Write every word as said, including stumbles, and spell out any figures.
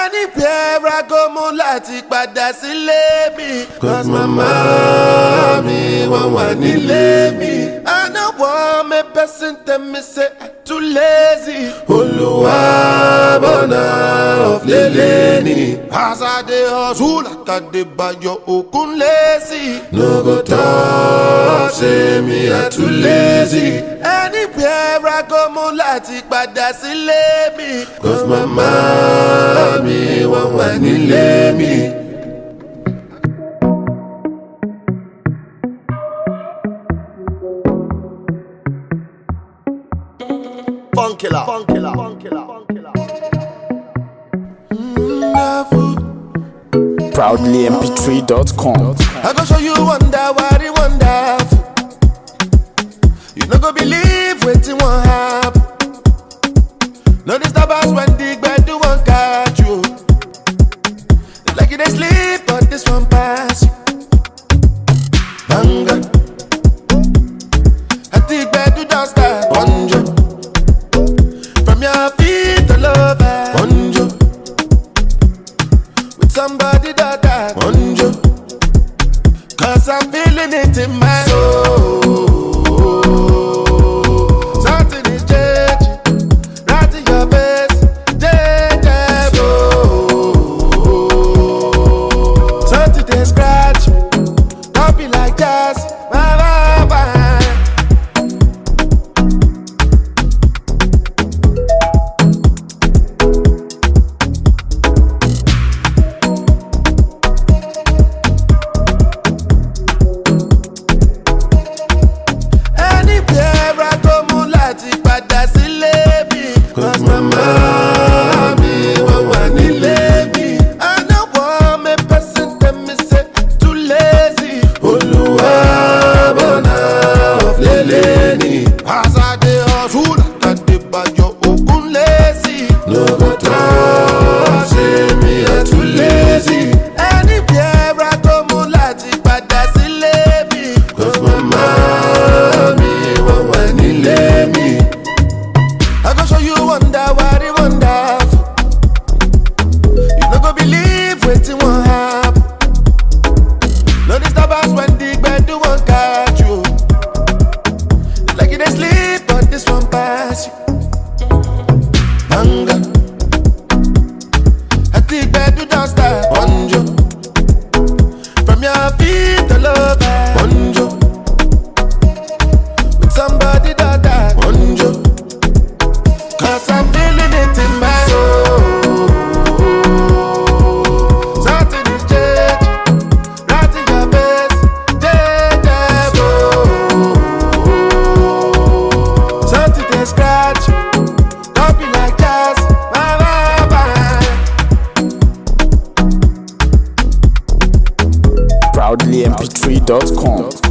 Anywhere I go, mo láti padà sílé mi. Cause mama mi wọ́n wà nílé mi. I no want me person tell me say I too lazy. Olúwa bọ̀nà ọ̀flẹ̀lẹ̀ ni. As I dey hustle like I dey bayo okun lazy. No go talk say me I too lazy. Anywhere I go, mo láti padà sílé mi. Cause mama mi wọ́n wà nílé mi. Funkilla, funkilla, funkilla, funkilla. Proudly M P three dot com. I go show you wonder, what it wonderful. You no go believe wetin wan happen. No disturbance when the gbedu wan catch you. Like you dey sleep, but this one pass you. Banga, at the gbedu don start. Bonjo, from your feet all over. Bonjo, with somebody that that. Bonjo, cause I'm feeling it in my soul. Cause mama mi wọ́n wà nílé mi. I no want me person tell me say I too lazy. Olúwa bọ̀nà ọ̀flẹ̀lẹ̀ ni. As I dey hustle like I dey bayo okun lazy. No go talk say me I too lazy. Anywhere I go, mo láti padà sílé mi. Cause mama mi wọ́n wà nílé mi. I go show you wonder, what it wonderful. You no go believe wetin wan happen. No disturbance when the gbedu wan catch you. Like you dey sleep, but this one pass you. Banga, at the gbedu don start. Bonjo, from your feet all over. Bonjo, with somebody that that. Bonjo, cause I'm feeling it in my soul. Something is changing, right in your face, changeable. Something they scratch, don't be like jazz, bye bye bye. Proudly M P three dot com.